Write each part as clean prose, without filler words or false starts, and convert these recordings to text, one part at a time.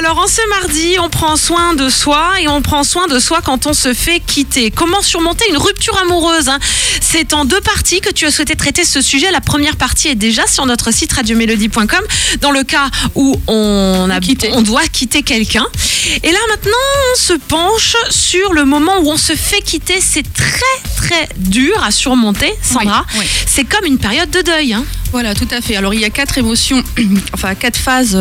Alors, en ce mardi, on prend soin de soi et on prend soin de soi quand on se fait quitter. Comment surmonter une rupture amoureuse, hein ? C'est en 2 parties que tu as souhaité traiter ce sujet. La première partie est déjà sur notre site radiomélodie.com dans le cas où on doit quitter quelqu'un. Et là, maintenant, on se penche sur le moment où on se fait quitter. C'est très, très dur à surmonter, Sandra. Oui. C'est comme une période de deuil, hein. Voilà, tout à fait. Alors, il y a 4 émotions, 4 phases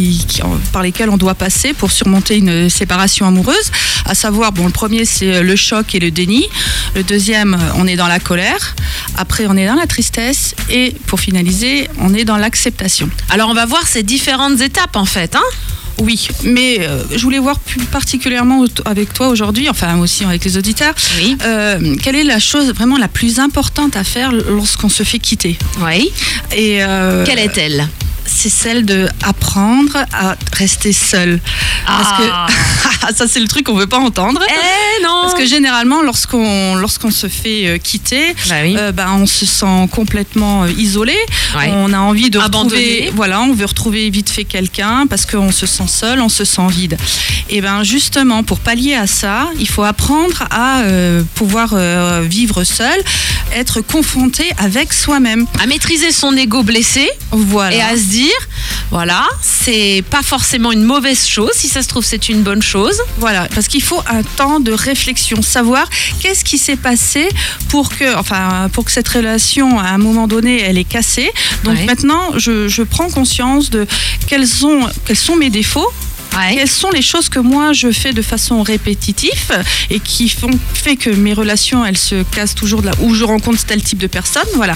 par lesquelles on doit passer pour surmonter une séparation amoureuse. À savoir, le premier, c'est le choc et le déni. Le deuxième, on est dans la colère. Après, on est dans la tristesse. Et pour finaliser, on est dans l'acceptation. Alors, on va voir ces différentes étapes, en fait, hein. Oui, mais je voulais voir plus particulièrement avec toi aujourd'hui, enfin aussi avec les auditeurs, Oui. Quelle est la chose vraiment la plus importante à faire lorsqu'on se fait quitter ? Oui. Et Quelle est-elle ? c'est celle d'apprendre à rester seul. Parce que ça, c'est le truc qu'on ne veut pas entendre. Non. Parce que généralement, lorsqu'on se fait quitter, on se sent complètement isolé. Ouais. On a envie de abandonné. on veut retrouver vite fait quelqu'un parce qu'on se sent seul, on se sent vide. Et justement, pour pallier à ça, il faut apprendre à pouvoir vivre seul, être confronté avec soi-même. À maîtriser son ego blessé. Voilà. Et à se dire, voilà, c'est pas forcément une mauvaise chose. Si ça se trouve, c'est une bonne chose. Voilà, parce qu'il faut un temps de réflexion, savoir qu'est-ce qui s'est passé pour que cette relation, à un moment donné, elle est cassée. Donc maintenant, je prends conscience de quels sont mes défauts. Ouais. Quelles sont les choses que moi je fais de façon répétitive et qui fait que mes relations elles se cassent toujours où je rencontre tel type de personne. Voilà.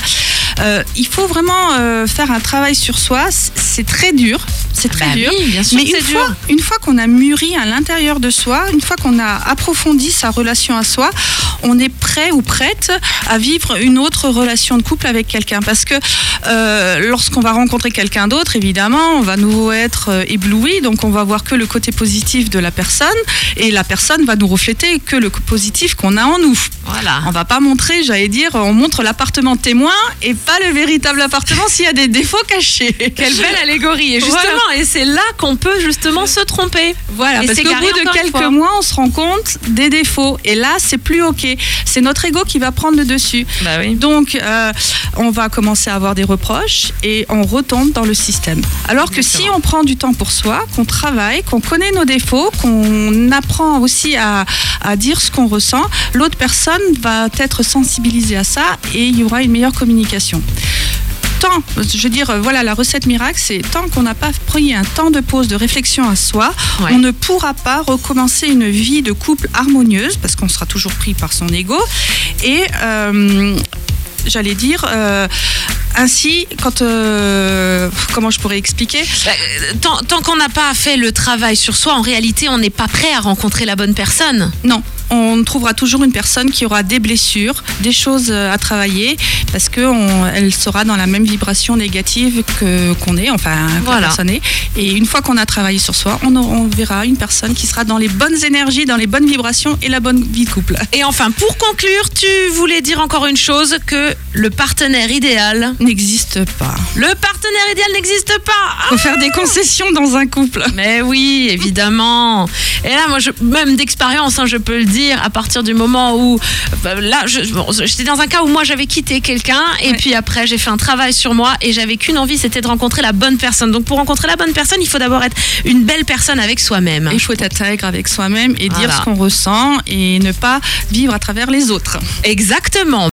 Il faut vraiment faire un travail sur soi. C'est très dur. C'est très dur. Oui, bien sûr. Mais une fois qu'on a mûri à l'intérieur de soi, une fois qu'on a approfondi sa relation à soi, on est prêt ou prête à vivre une autre relation de couple avec quelqu'un. Parce que lorsqu'on va rencontrer quelqu'un d'autre, évidemment, on va nous être ébloui. Donc on va voir que le côté positif de la personne et la personne va nous refléter que le positif qu'on a en nous. Voilà. On va pas montrer, on montre l'appartement témoin et pas le véritable appartement s'il y a des défauts cachés. Quelle belle allégorie. Et justement, et c'est là qu'on peut justement se tromper. Voilà, parce qu'au bout de quelques mois, on se rend compte des défauts. Et là, c'est plus OK. C'est notre ego qui va prendre le dessus. Oui. Donc, on va commencer à avoir des reproches et on retombe dans le système. Alors que si on prend du temps pour soi, qu'on travaille, qu'on connaît nos défauts, qu'on apprend aussi à dire ce qu'on ressent, l'autre personne va être sensibilisée à ça et il y aura une meilleure communication. La recette miracle, c'est tant qu'on n'a pas pris un temps de pause, de réflexion à soi, on ne pourra pas recommencer une vie de couple harmonieuse parce qu'on sera toujours pris par son ego. Et ainsi, comment je pourrais expliquer ? Tant qu'on n'a pas fait le travail sur soi, en réalité, on n'est pas prêt à rencontrer la bonne personne. Non. On trouvera toujours une personne qui aura des blessures, des choses à travailler, parce qu'elle sera dans la même vibration négative qu'on est, que la personne est. Et une fois qu'on a travaillé sur soi, on verra une personne qui sera dans les bonnes énergies, dans les bonnes vibrations et la bonne vie de couple. Et enfin, pour conclure, tu voulais dire encore une chose, que le partenaire idéal n'existe pas. Le partenaire idéal n'existe pas. Faut faire des concessions dans un couple. Mais oui, évidemment. Et là, moi, même d'expérience, je peux le dire, à partir du moment où j'étais dans un cas où moi j'avais quitté quelqu'un et puis après j'ai fait un travail sur moi et j'avais qu'une envie, c'était de rencontrer la bonne personne. Donc pour rencontrer la bonne personne, il faut d'abord être une belle personne avec soi-même. Il faut être intègre avec soi-même et dire ce qu'on ressent et ne pas vivre à travers les autres. Exactement.